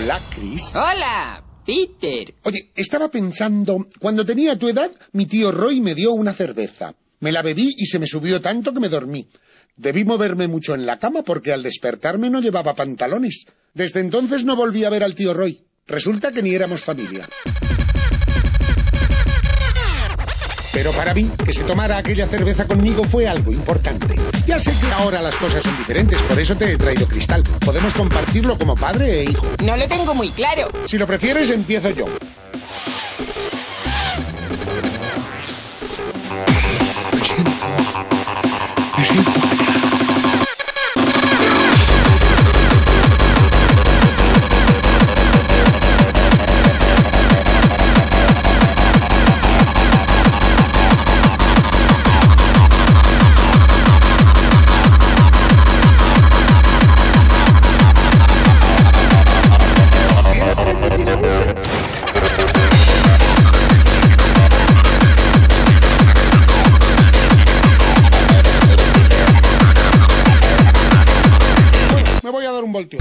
Hola, Chris. Hola, Peter. Oye, estaba pensando, cuando tenía tu edad, mi tío Roy me dio una cerveza. Me la bebí y se me subió tanto que me dormí. Debí moverme mucho en la cama porque al despertarme no llevaba pantalones. Desde entonces no volví a ver al tío Roy. Resulta que ni éramos familia. Pero para mí, que se tomara aquella cerveza conmigo fue algo importante. Ya sé que ahora las cosas son diferentes, por eso te he traído Cristal. Podemos compartirlo como padre e hijo. No lo tengo muy claro. Si lo prefieres, empiezo yo. Me voy a dar un volteo.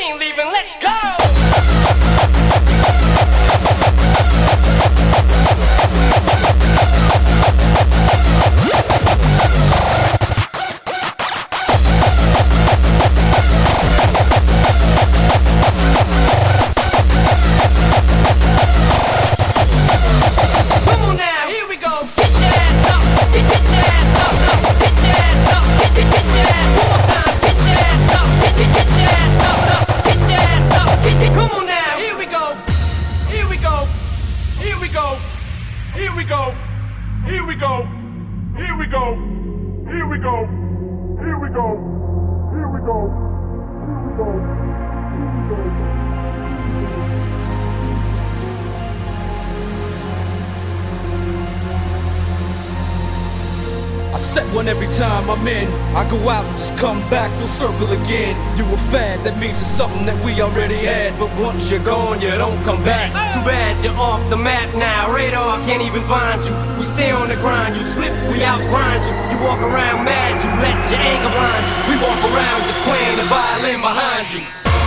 ain't leaving, let's go! I set one every time I'm in. I go out and just come back, full circle again. You a fan, that means it's something that we already had. But once you're gone, you don't come back. Too bad you're off the map now. Radar can't even find you. We stay on the grind, you slip, we outgrind you. You walk around mad, you let your anger blind you. We walk around just playing the violin behind you.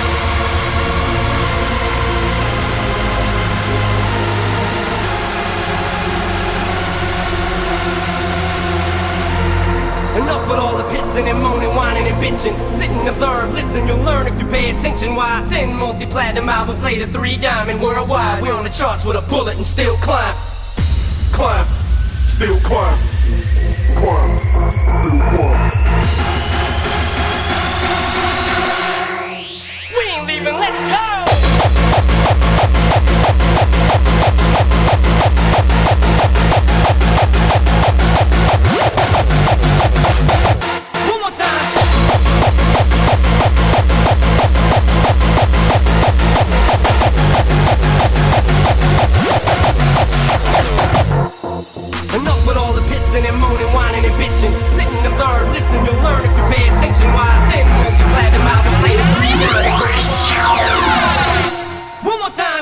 Enough with all the pissing and moaning, whining and bitching. Sit and observe, listen, you'll learn if you pay attention. Why 10 multi-platinum albums later, 3 diamond worldwide. We're on the charts with a bullet and still climb. Climb, still climb. Climb, still climb. We ain't leaving, let's go! Enough with all the pissing and moaning, whining and bitching. Sit and observe, listen, you'll learn if you pay attention. Why I said multi-platinum albums later, 3 diamond. One more time.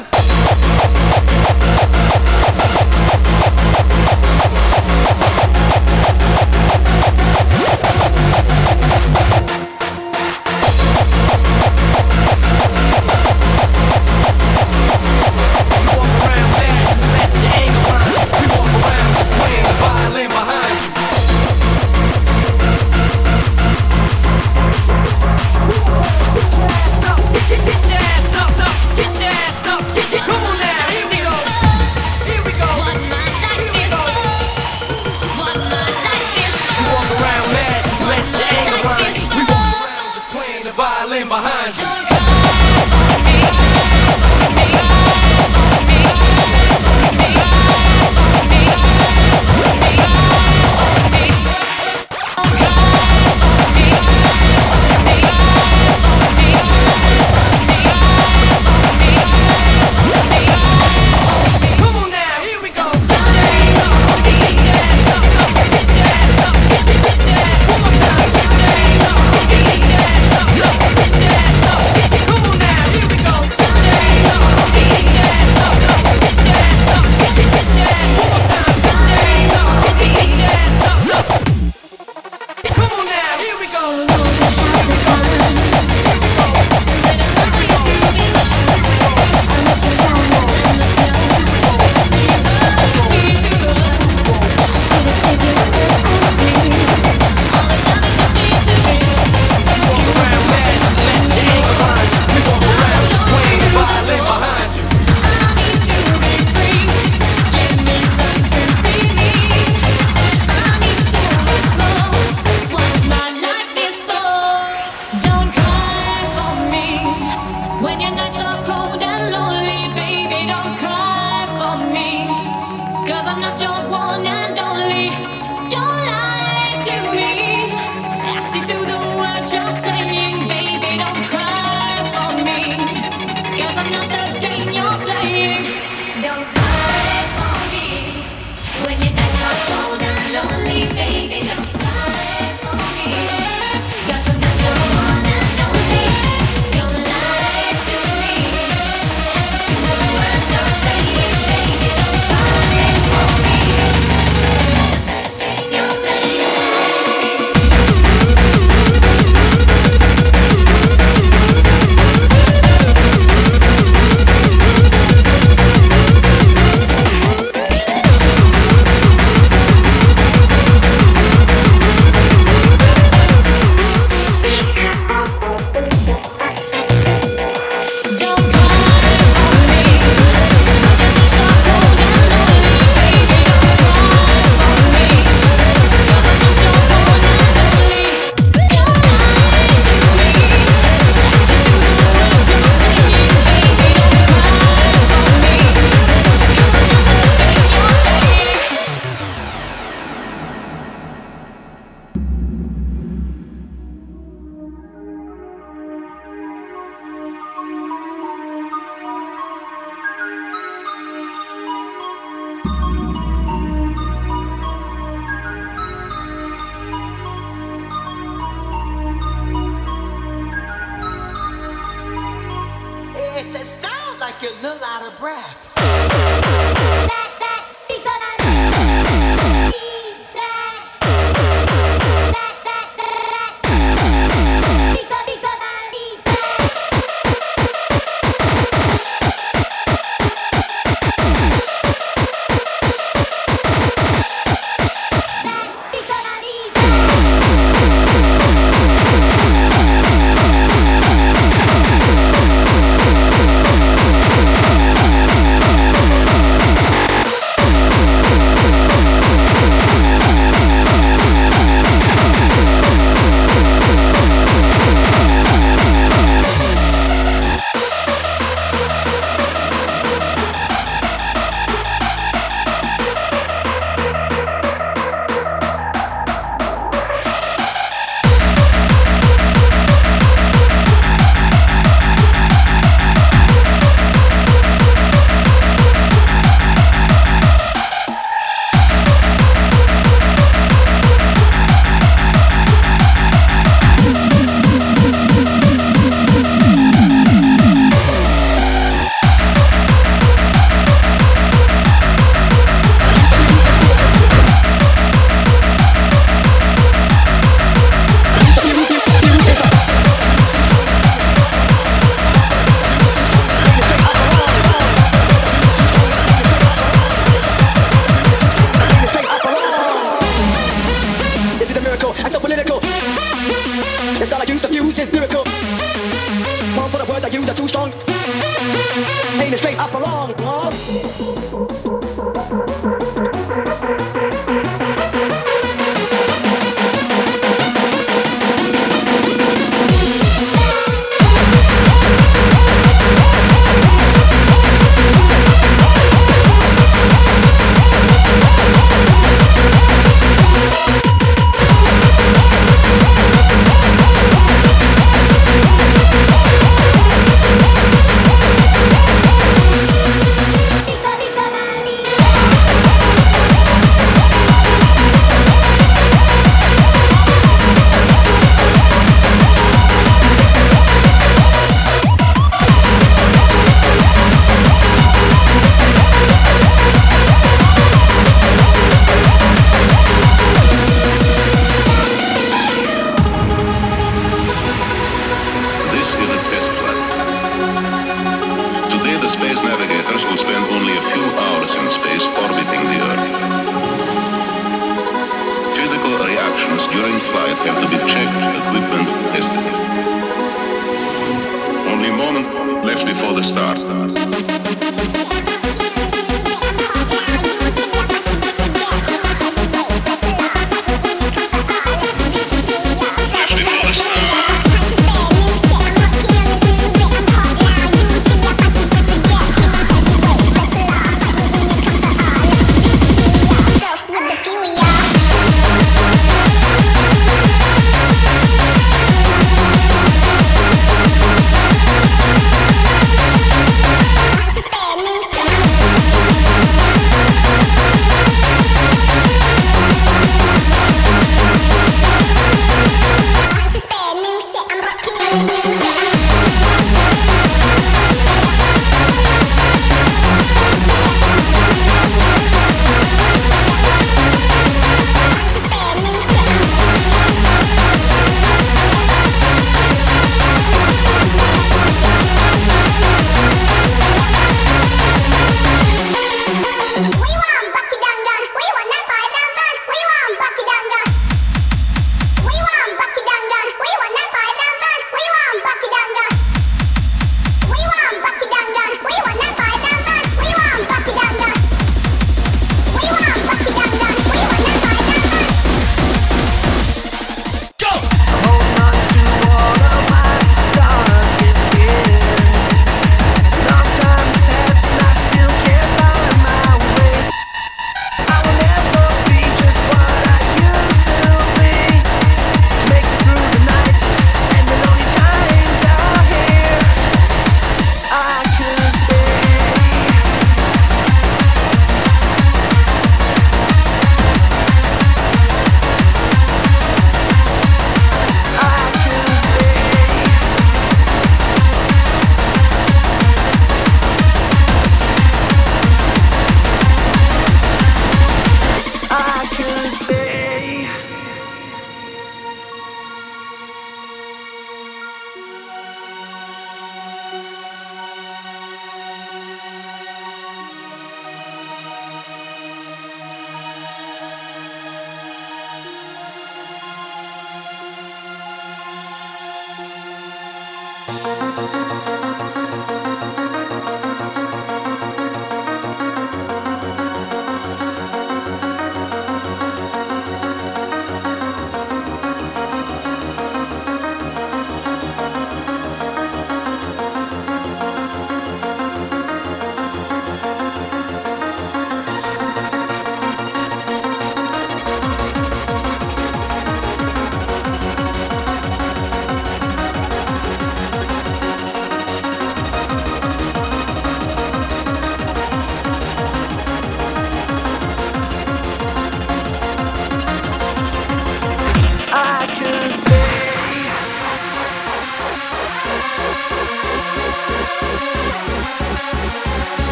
Behind you.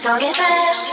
all get trashed.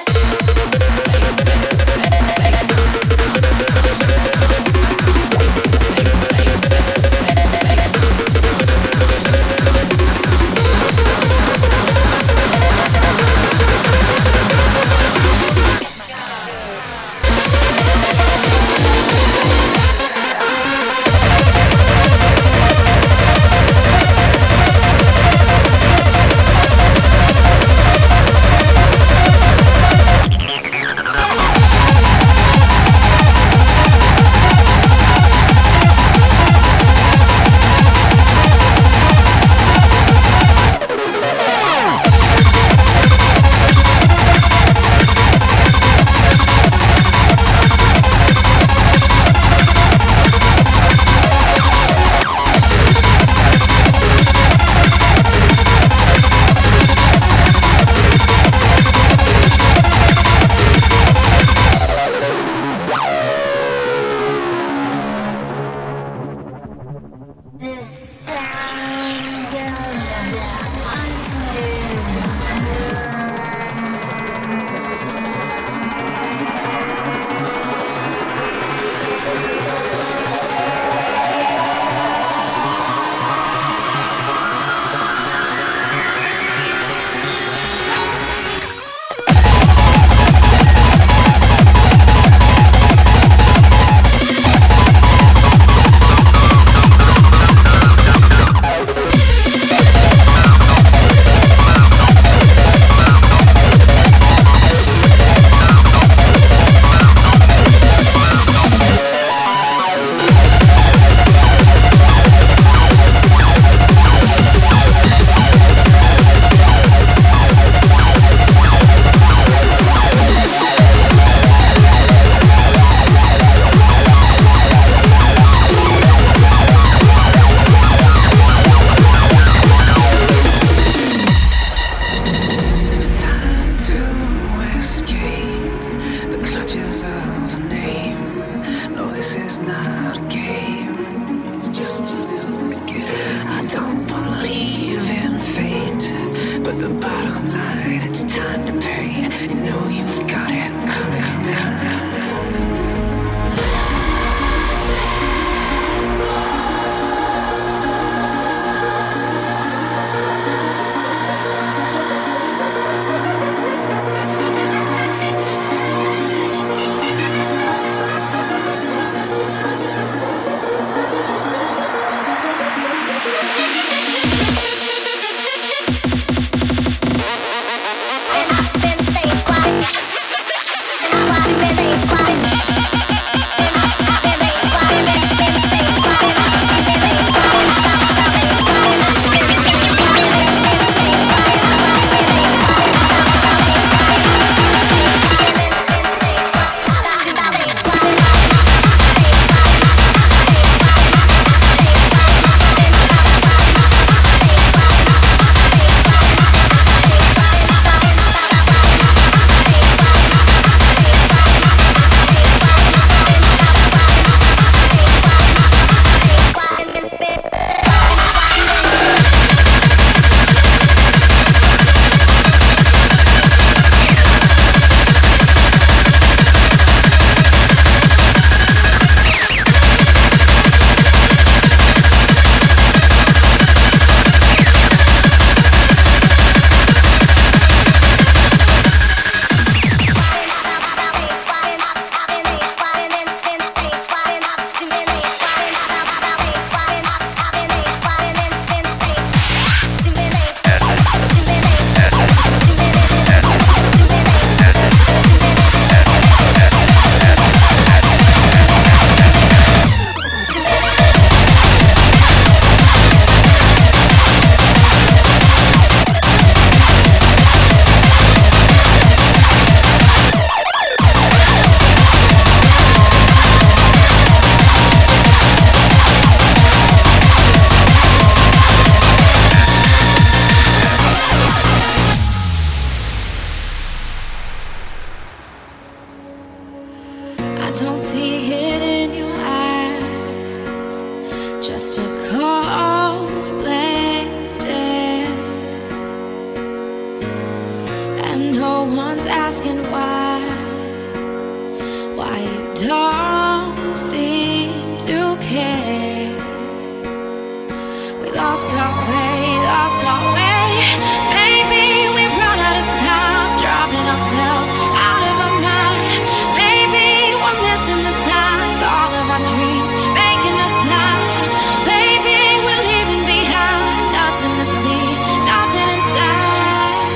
lost our way, lost our way. Maybe we've run out of time, driving ourselves out of our mind. Maybe we're missing the signs, all of our dreams making us blind. Maybe we're leaving behind nothing to see, nothing inside.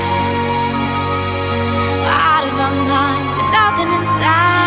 We're out of our minds, but nothing inside.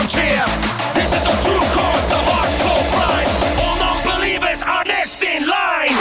frontier. This is a true cause, the hardcore blind. All non-believers are next in line.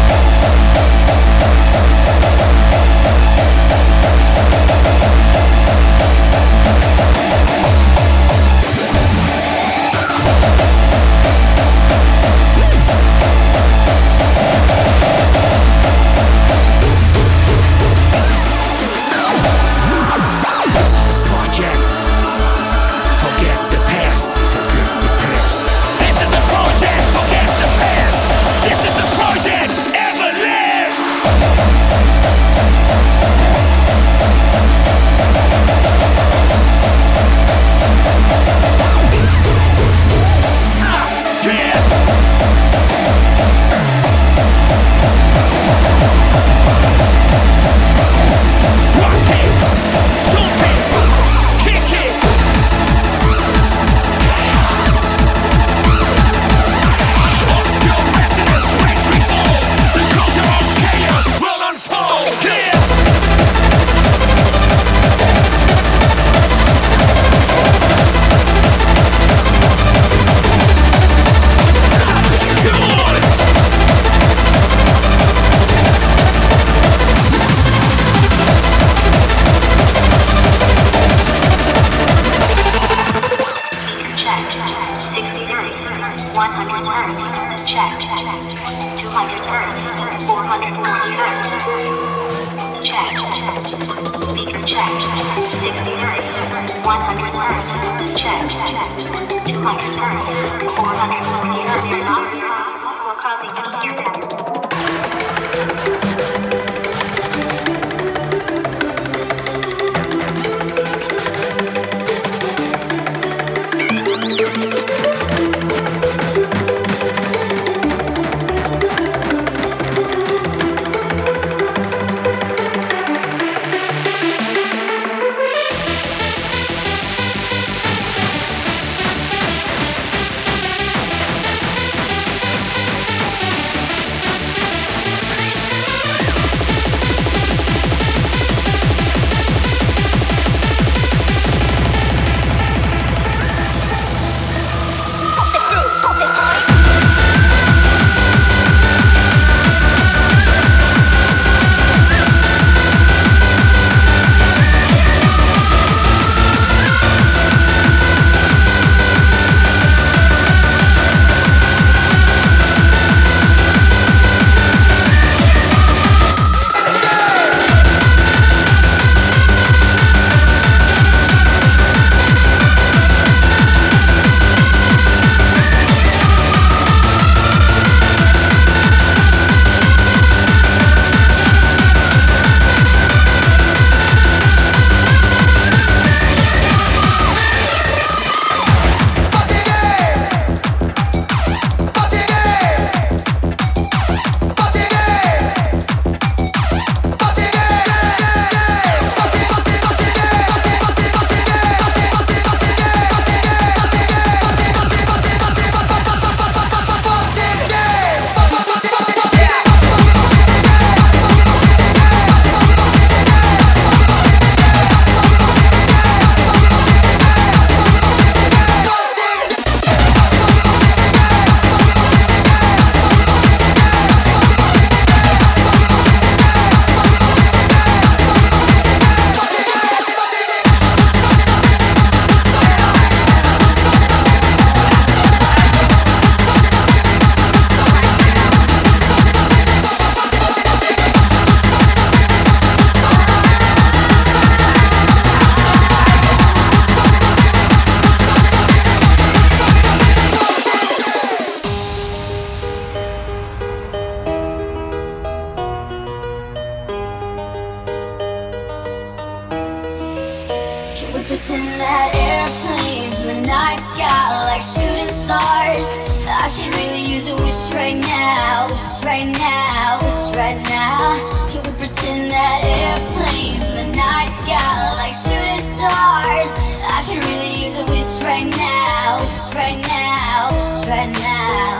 Pretend that airplanes in the night sky like shooting stars. I can really use a wish right now, wish right now, wish right now. Can we pretend that airplanes in the night sky like shooting stars? I can really use a wish right now, wish right now, wish right now.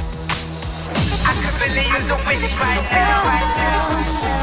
I could really use a wish right now.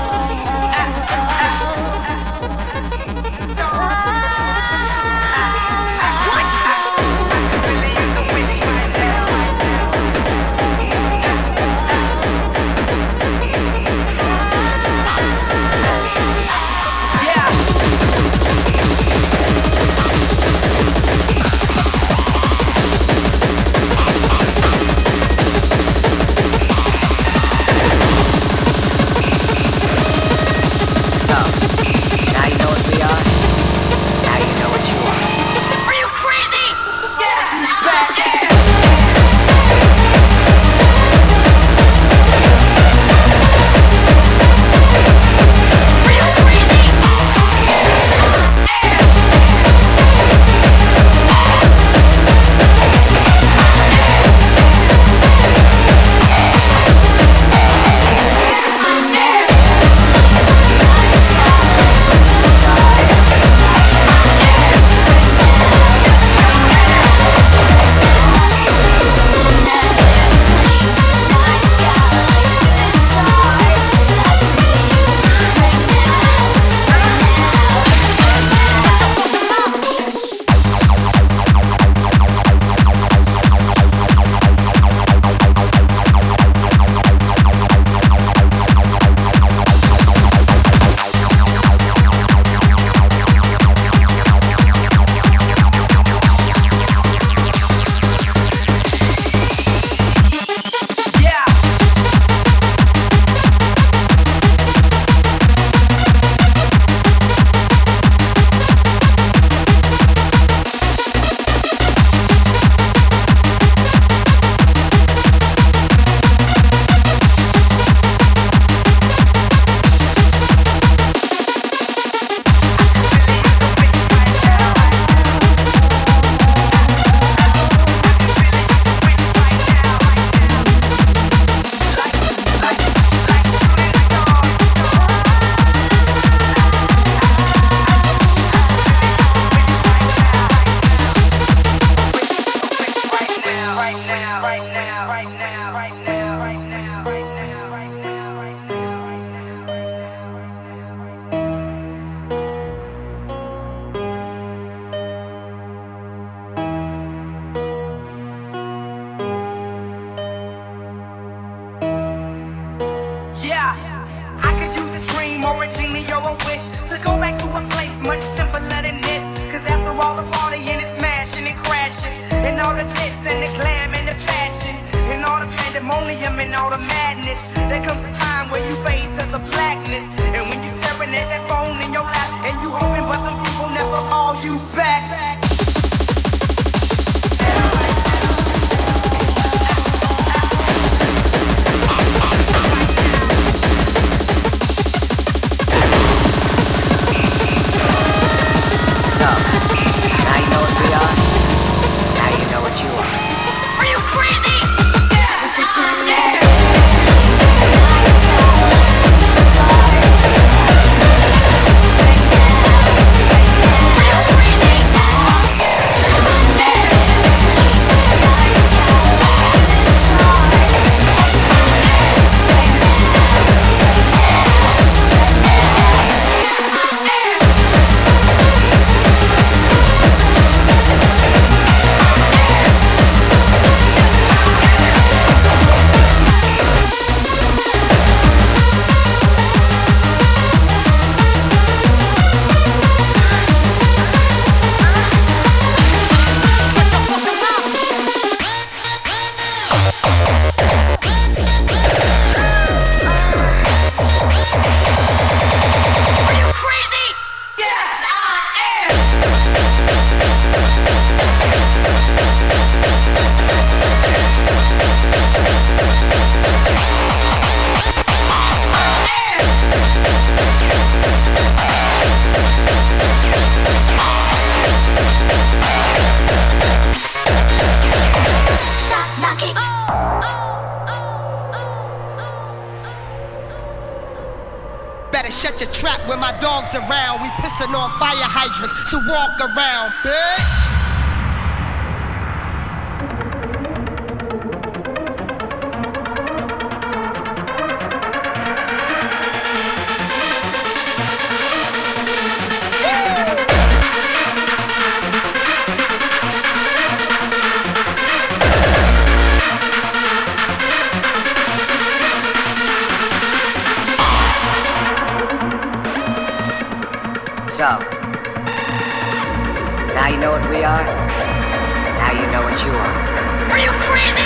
dream or a genie or a wish to go back to a place much simpler than this. Cause after all the partying and smashing and crashing, and all the glitz and the glam and the passion, and all the pandemonium and all the madness, there comes a time where you fade to the blackness. And when you staring at that phone in your lap, and you hoping but some people never call you back. So, now you know what we are. Now you know what you are. Are you crazy? Better shut your trap when my dog's around. We pissing on fire hydrants, so walk around, bitch. So, now you know what we are. Now you know what you are. Are you crazy?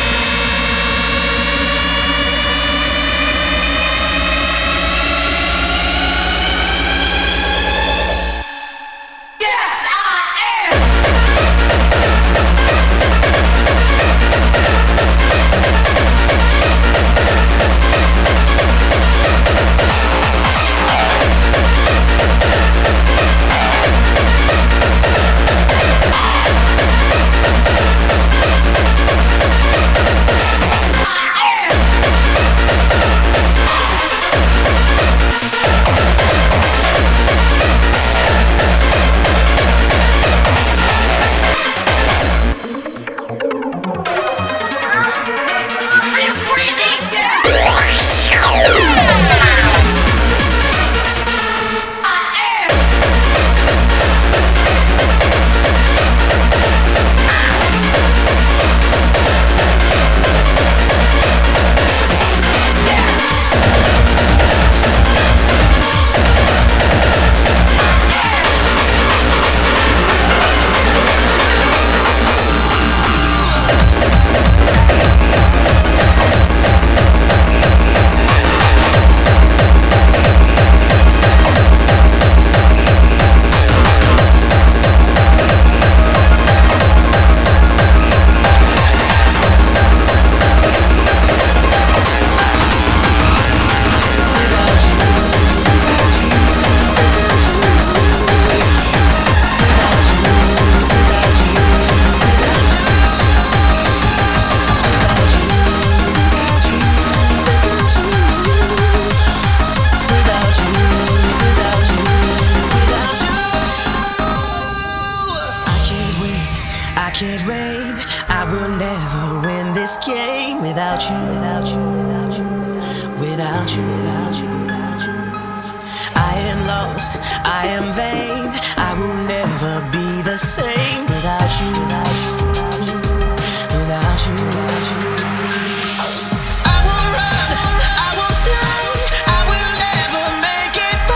can't reign. I will never win this game without you, without you, without you, without you, without you, without you. I am lost, I am vain. I will never be the same without you, without you, without you, without you, without you. I will run, I will fly. I will never make it.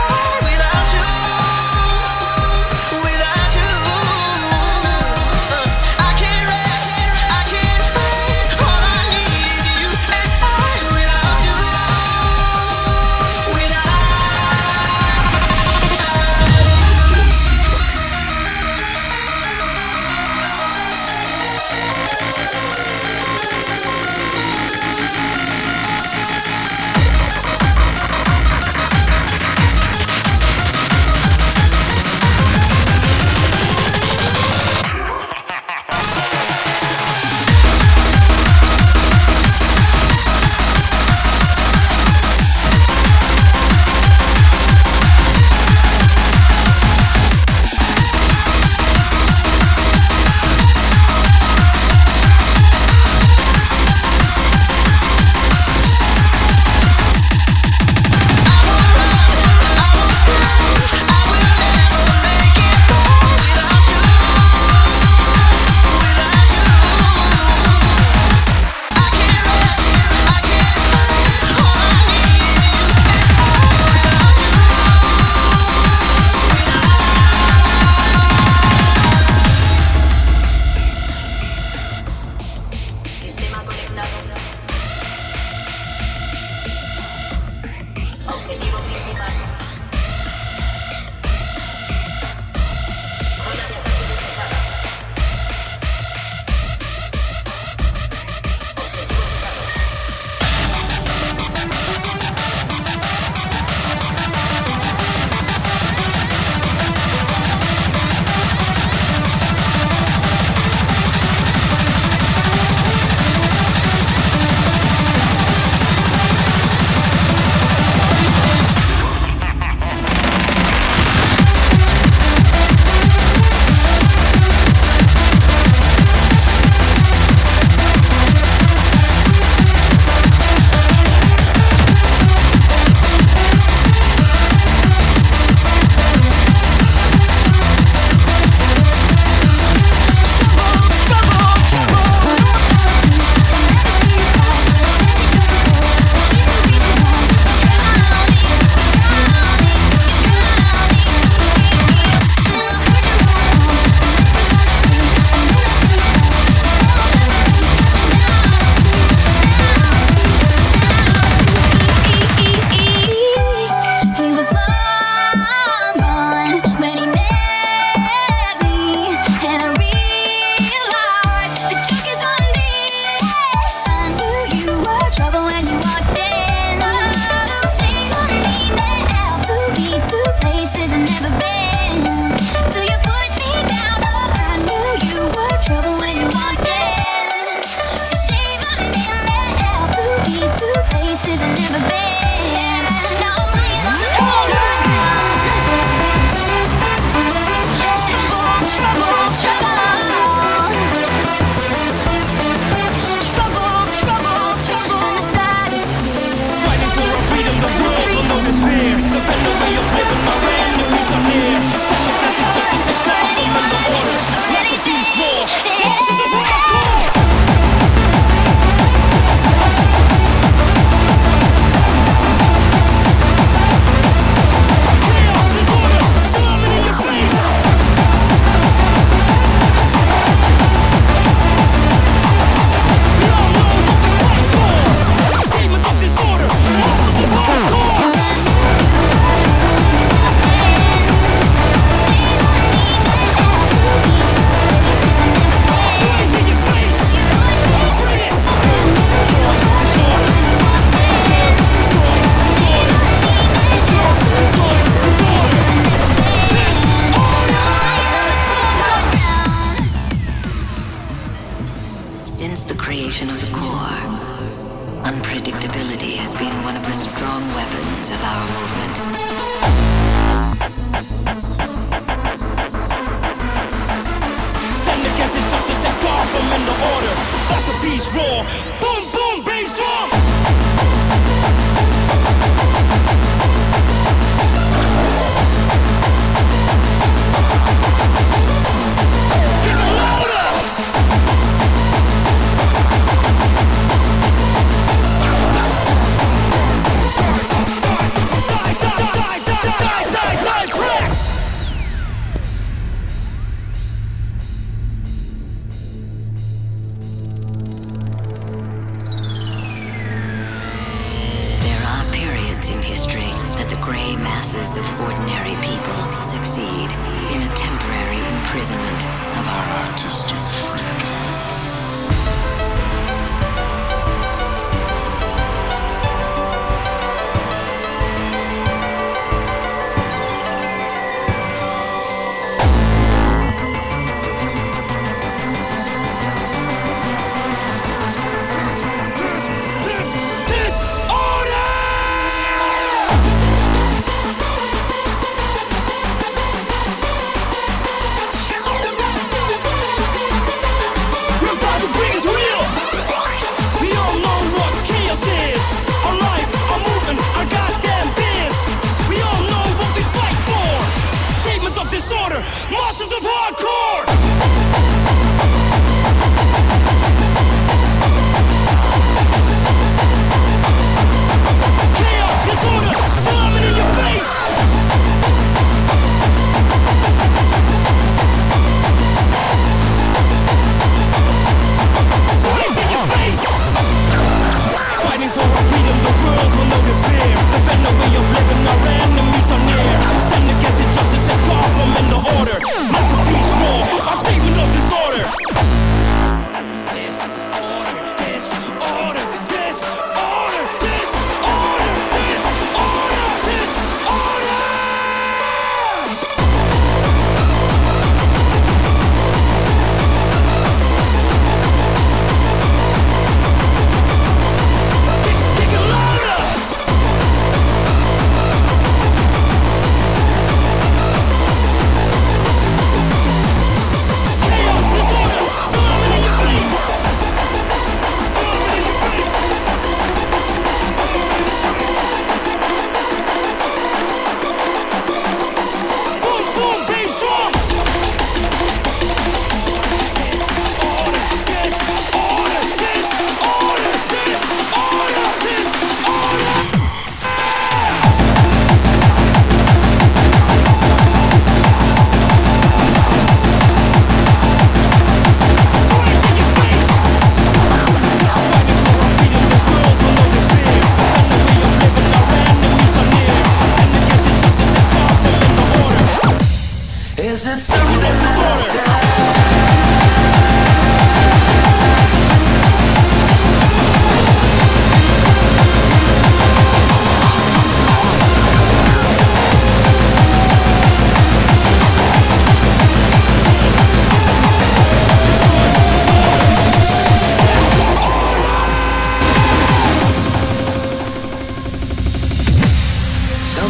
never been. Now I'm lying on the cold hard ground. Trouble, trouble, trouble. Trouble, trouble, trouble. And the saddest fear. Fighting for our freedom, the world will know this fear. The better way of living, my enemies are near. Stand against injustice and God from underwater. Like a beast roar, monsters of hardcore. Chaos, disorder, slamming in your face. We all know what we fight for. Statement of disorder, monsters of hardcore. Swing in your face. Bring it. Since the creation of the core, unpredictability has been one of the strong weapons of our movement. Stand against injustice and God from in the order. Let the beast roar. Boom, boom, bass drum. Get it louder. Die, press. There are periods in history that the gray masses of ordinary people succeed in a temporary imprisonment of our artistic freedom. Disorder!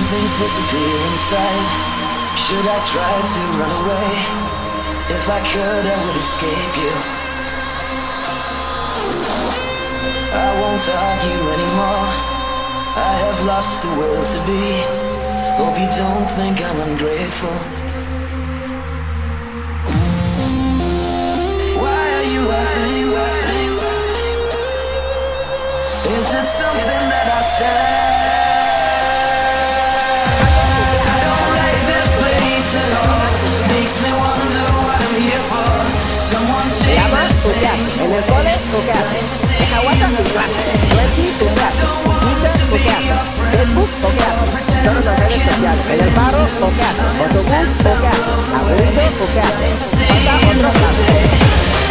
things disappear inside. Should I try to run away? If I could, I would escape you. I won't argue anymore. I have lost the will to be. Hope you don't think I'm ungrateful. Why are you laughing? Is it something that I said? I don't like this place at all. Makes me wonder what I'm here for. Someone take this thing. En el cole, ¿o qué haces? En la WhatsApp, tu clase. Twitter, ¿o qué haces? Twitter, ¿o qué haces? Facebook, ¿o qué haces? Todas las redes sociales. En el paro, ¿o qué haces? Autobús, ¿o qué haces? Abuelito, ¿o qué haces? Falta otro clase.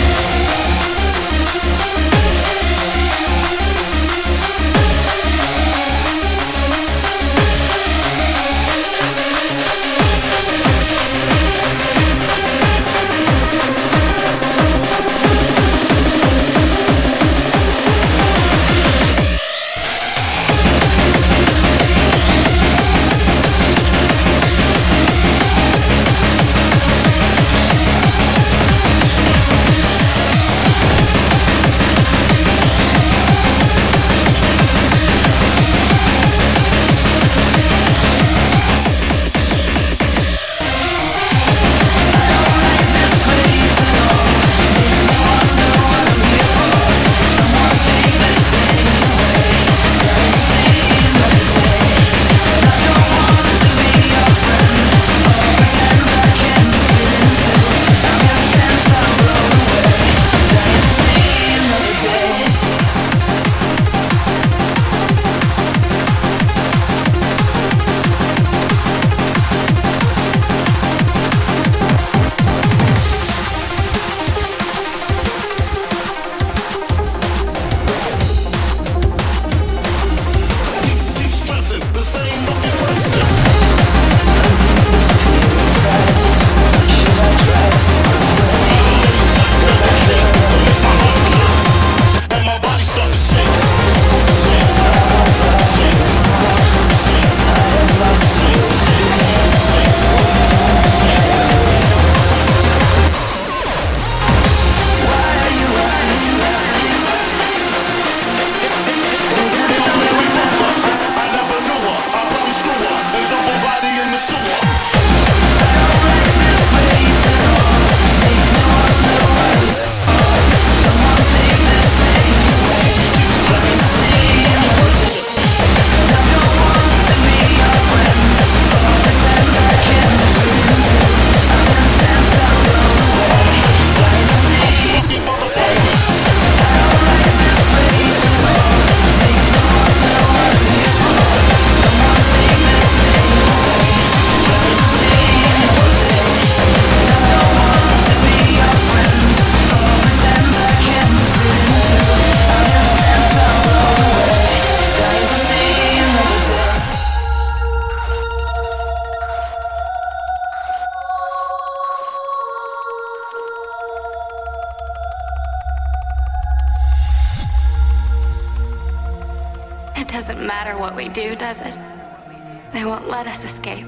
It doesn't matter what we do, does it? They won't let us escape.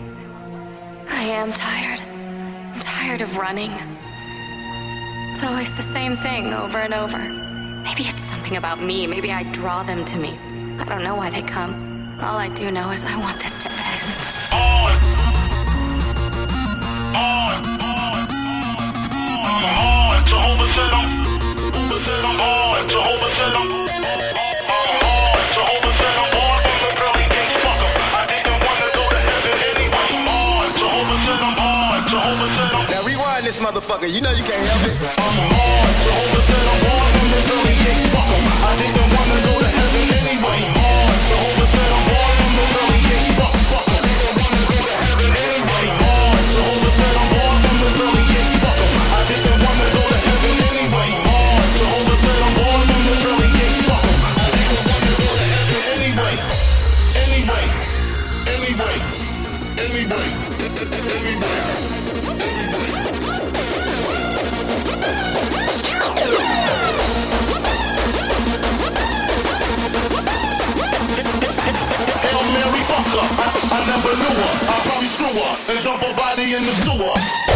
I am tired. I'm tired of running. It's always the same thing over and over. Maybe it's something about me. Maybe I draw them to me. I don't know why they come. All I do know is I want this to end. Now rewind this motherfucker, you know you can't help it. I'm on, Jehovah said I'm born from the belly gate, fuck 'em. I didn't wanna go to heaven anyway. On, Jehovah said I'm born from the belly gate, fuck 'em. I didn't wanna go to heaven anyway. On, Jehovah said I'm born from the belly gate, fuck 'em. I didn't wanna go to heaven anyway. On, Jehovah said I'm born from the belly gate, fuck 'em. I didn't wanna go to heaven anyway. Anyway, anyway, anyway, anyway. Hail Mary, fucker, I never knew. in the sewer.